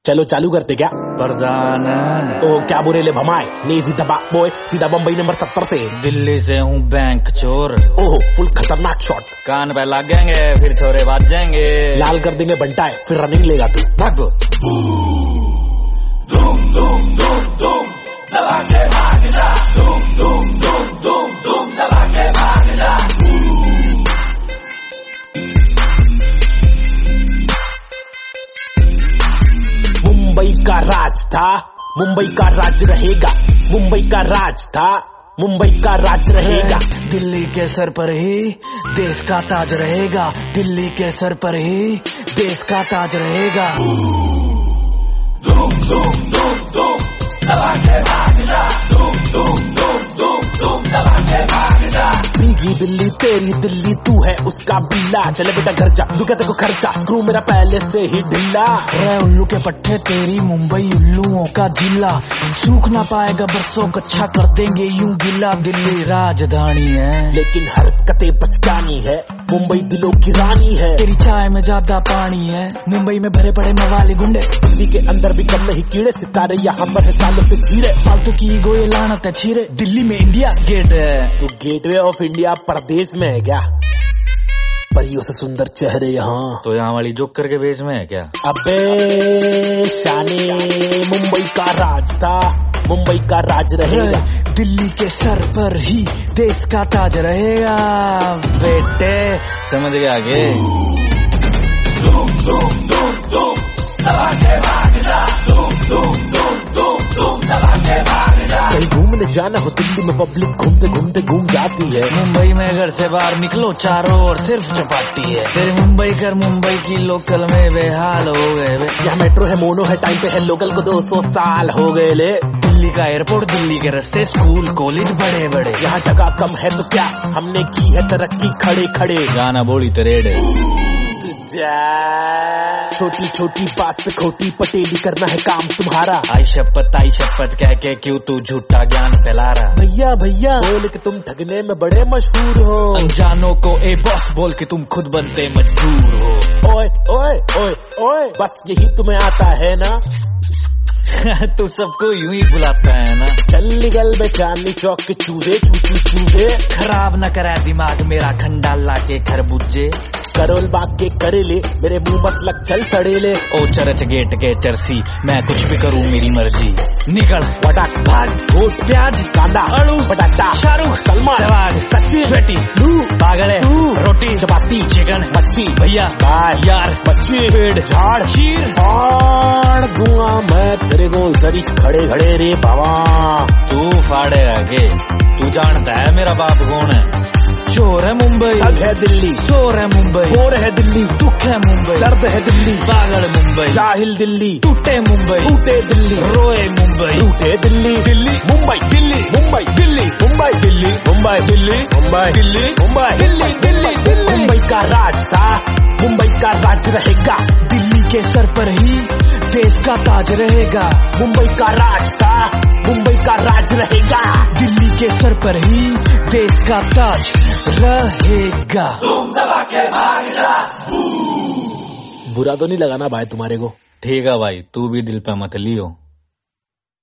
चलो चालू करते क्या? प्रधान ओ क्या बुरेले भमाए, नेजी दबा बॉय, सीधा बम्बई नंबर 70 से। दिल्ली से हूँ बैंक चोर। ओहो फुल खतरनाक शॉट। कान पे लग जाएंगे फिर छोरे बाज जाएंगे। लाल कर देंगे बंटाए फिर रनिंग लेगा तू। भागो। धूम धूम धूम धूम दबा के भाग जा। धूम धूम धूम धूम धूम दबा के भाग जा। मुंबई का राज था, मुंबई का राज रहेगा। मुंबई का राज था, मुंबई का राज रहेगा। दिल्ली के सर पर ही देश का ताज रहेगा। दिल्ली के सर पर ही देश का ताज रहेगा। धूम धूम धूम धूम दबा के भाग जा। धूम धूम धूम धूम धूम दबा के भाग जा। भीगी दिल्ली तेरी दिल्ली, तू है उसका बिल्ला। चले बेटा घर जा, तू कहते को खर्चा, स्क्रू मेरा पहले से ही ढिल्ला। रे उल्लू के पट्टे तेरी मुंबई उल्लुओं का जिला। सूख ना पाएगा बरसों, कच्चा कर देंगे यूं गिला। दिल्ली राजधानी है लेकिन हरकतें बचकानी है। मुंबई दिलों की रानी है। तेरी चाय में ज्यादा पानी है। मुंबई में भरे पड़े मवाली गुंडे। दिल्ली के अंदर भी कम नहीं कीड़े, सितारे यहाँ पर है सालों से जीरे। फालतू की गोये लानत है छीरे। दिल्ली में इंडिया गेट है। तो गेटवे ऑफ इंडिया परदेश में है क्या? परियों से सुंदर चेहरे यहाँ। तो यहाँ वाली जोकर के बेस में है क्या? अबे शाने, मुंबई का राज था, मुंबई का राज रहेगा। दिल्ली के सर पर ही देश का ताज रहेगा। बेटे समझ गए आगे। धूम धूम धूम धूम दबा के भाग जा। धूम धूम धूम धूम धूम दबा के भाग जा। कहीं घूमने जाना हो दिल्ली में, पब्लिक घूमते घूमते घूम जाती है। मुंबई में घर से बाहर निकलो चारों ओर सिर्फ चपाती है। तेरे मुंबई कर मुंबई की लोकल में बेहाल हो गए वे। यहाँ मेट्रो है, मोनो है, टाइम पे है, लोकल को 200 साल हो गए ले। दिल्ली का एयरपोर्ट, दिल्ली के रास्ते, स्कूल कॉलेज बड़े बड़े। यहाँ जगह कम है तो क्या, हमने की है तरक्की खड़े खड़े। गाना बोली तरेड़े। छोटी छोटी बात पे खोटी पटेली करना है काम तुम्हारा। आई शपथ कह के क्यों तू झूठा ज्ञान फैला रहा। भैया भैया बोल के तुम ठगने में बड़े मशहूर हो। अनजानों को ए बॉस बोल के तुम खुद बनते मजबूर हो। ओए ओए ओए ओए, बस यही तुम्हें आता है ना। तू सबको यूं ही बुलाता है ना। चल निकल बे चांदनी चौक के चूहे, चू चूहे। खराब न करा दिमाग मेरा, खंडाला के खरबूजे। करोल बाग के करेले, मेरे मुंह मत लग चल सड़ेले। ओ चरच गेट के चरसी, मैं कुछ भी करूं मेरी मर्जी। निकल पटाख भाग, गोट प्याज कांदा आलू बटाटा, शाहरुख सलमान सहवाग सचिन बेटी लू पागल है रोटी चपाती चिकन मच्छी भैया गाय यार बच्ची पेड़ झाड़ शीर फाड़ दूंगा मैं तेरे को इधर ही खड़े खड़े रे बाबा। तू फाड़े आगे, तू जानता है मेरा बाप कौन है। चोर है मुंबई, थग है दिल्ली, शोर है मुंबई, बोर है दिल्ली, दुख है मुंबई, दर्द है दिल्ली, पागल मुंबई, जाहिल दिल्ली, टूटे मुंबई, टूटे दिल्ली, रोए मुंबई, टूटे दिल्ली, दिल्ली मुंबई दिल्ली मुंबई दिल्ली मुंबई दिल्ली मुंबई दिल्ली मुंबई दिल्ली मुंबई दिल्ली दिल्ली दिल्ली। मुंबई का राज था, मुंबई का राज रहेगा। दिल्ली के सर पर ही देश का ताज रहेगा। मुंबई का राज था, मुंबई का राज रहेगा। दिल्ली के सर पर ही देश का ताज रहेगा। धूम दबा के भाग जा। बुरा तो नहीं लगाना भाई तुम्हारे को? ठीक है भाई, तू भी दिल पे मत लियो।